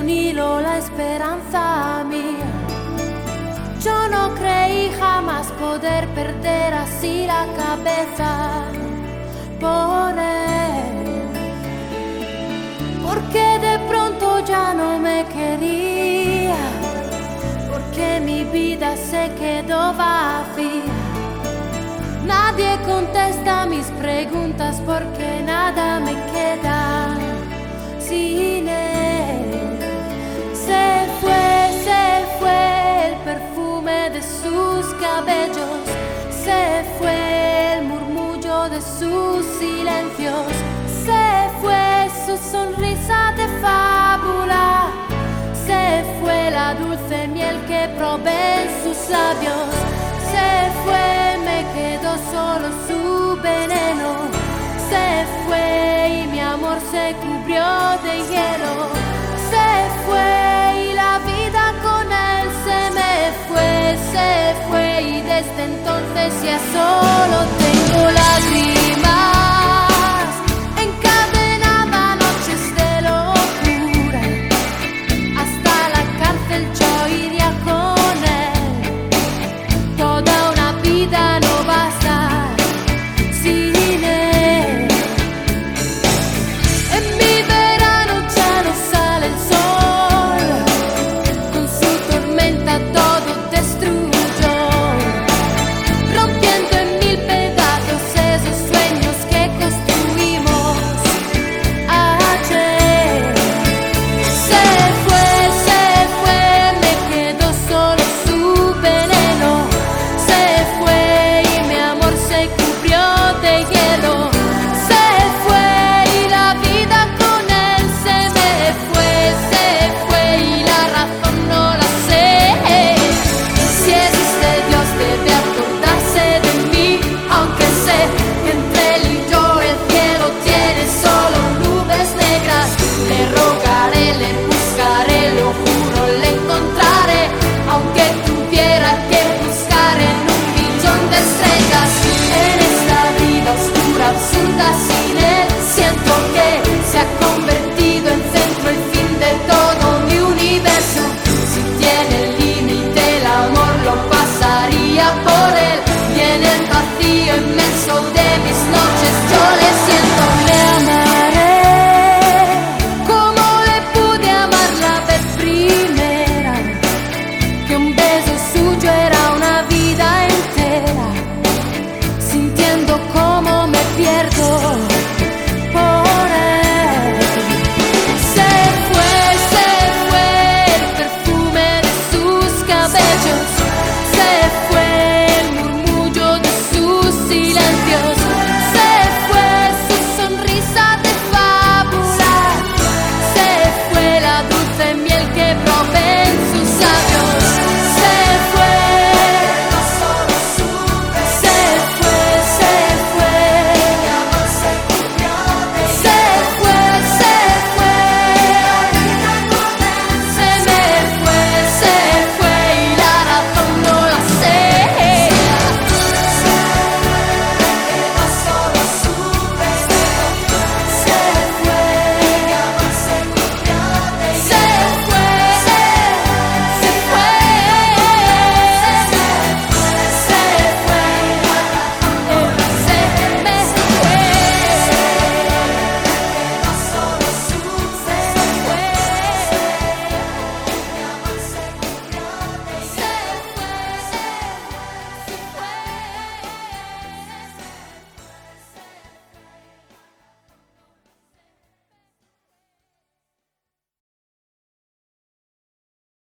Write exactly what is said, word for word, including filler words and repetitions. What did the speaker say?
un hilo la esperanza mía. Yo no creí jamás poder perder así la cabeza por él, porque de pronto ya no me quería, porque mi vida se quedó vacía. Nadie contesta mis preguntas porque nada me queda sin él. Se fue, se fue el perfume de sus cabellos, se fue el murmullo de sus silencios, se fue su sonrisa de fábula, se fue la dulce miel que probé en sus labios, se fue, me quedó solo su veneno, se fue y mi amor se cubrió de hielo, se fue y la vida con él se me fue, se fue y desde entonces ya soy